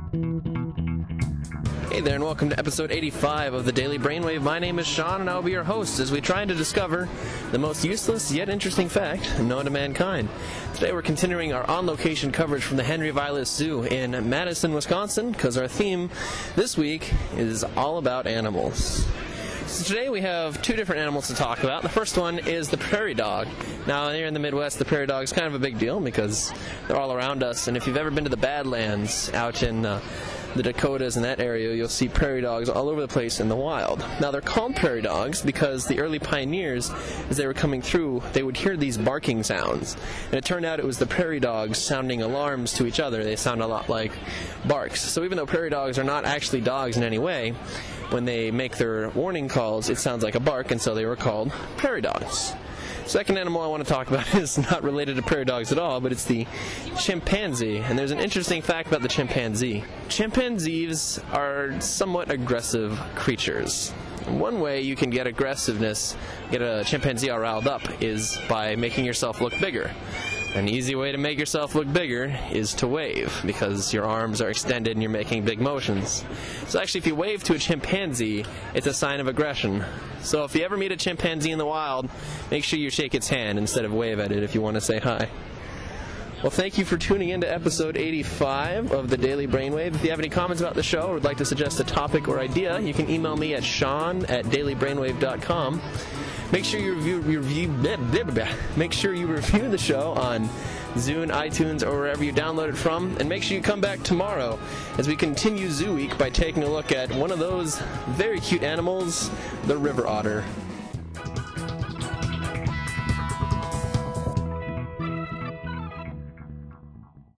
Hey there, and welcome to episode 85 of the Daily Brainwave. My name is Sean, and I'll be your host as we try to discover the most useless yet interesting fact known to mankind. Today we're continuing our on-location coverage from the Henry Vilas Zoo in Madison, Wisconsin, because our theme this week is all about animals. So today we have two different animals to talk about. The first one is the prairie dog. Now, here in the Midwest, the prairie dog is kind of a big deal because they're all around us, and if you've ever been to the Badlands out in the Dakotas and that area, you'll see prairie dogs all over the place in the wild. Now, they're called prairie dogs because the early pioneers, as they were coming through, they would hear these barking sounds. And it turned out it was the prairie dogs sounding alarms to each other. They sound a lot like barks. So even though prairie dogs are not actually dogs in any way, when they make their warning calls, it sounds like a bark, and so they were called prairie dogs. Second animal I want to talk about is not related to prairie dogs at all, but it's the chimpanzee. And there's an interesting fact about the chimpanzee. Chimpanzees are somewhat aggressive creatures. One way you can get aggressiveness, get a chimpanzee all riled up, is by making yourself look bigger. An easy way to make yourself look bigger is to wave, because your arms are extended and you're making big motions. So actually, if you wave to a chimpanzee, it's a sign of aggression. So if you ever meet a chimpanzee in the wild, make sure you shake its hand instead of wave at it if you want to say hi. Well, thank you for tuning in to episode 85 of the Daily Brainwave. If you have any comments about the show or would like to suggest a topic or idea, you can email me at sean@dailybrainwave.com. Make sure you review the show on Zune, iTunes, or wherever you download it from. And make sure you come back tomorrow as we continue Zoo Week by taking a look at one of those very cute animals, the river otter.